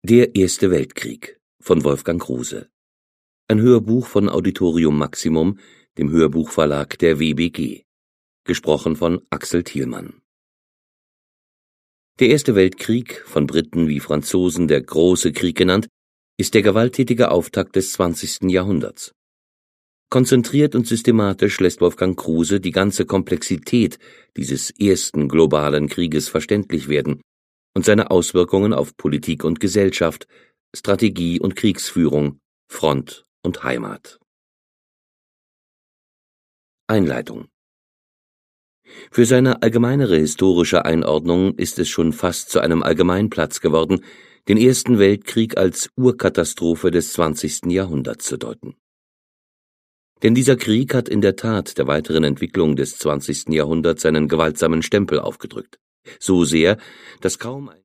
Der Erste Weltkrieg von Wolfgang Kruse. Ein Hörbuch von Auditorium Maximum, dem Hörbuchverlag der WBG. Gesprochen von Axel Thielmann. Der Erste Weltkrieg, von Briten wie Franzosen der Große Krieg genannt, ist der gewalttätige Auftakt des 20. Jahrhunderts. Konzentriert und systematisch lässt Wolfgang Kruse die ganze Komplexität dieses ersten globalen Krieges verständlich werden und seine Auswirkungen auf Politik und Gesellschaft, Strategie und Kriegsführung, Front und Heimat. Einleitung. Für seine allgemeinere historische Einordnung ist es schon fast zu einem Allgemeinplatz geworden, den Ersten Weltkrieg als Urkatastrophe des 20. Jahrhunderts zu deuten. Denn dieser Krieg hat in der Tat der weiteren Entwicklung des 20. Jahrhunderts seinen gewaltsamen Stempel aufgedrückt. So sehr, dass kaum ein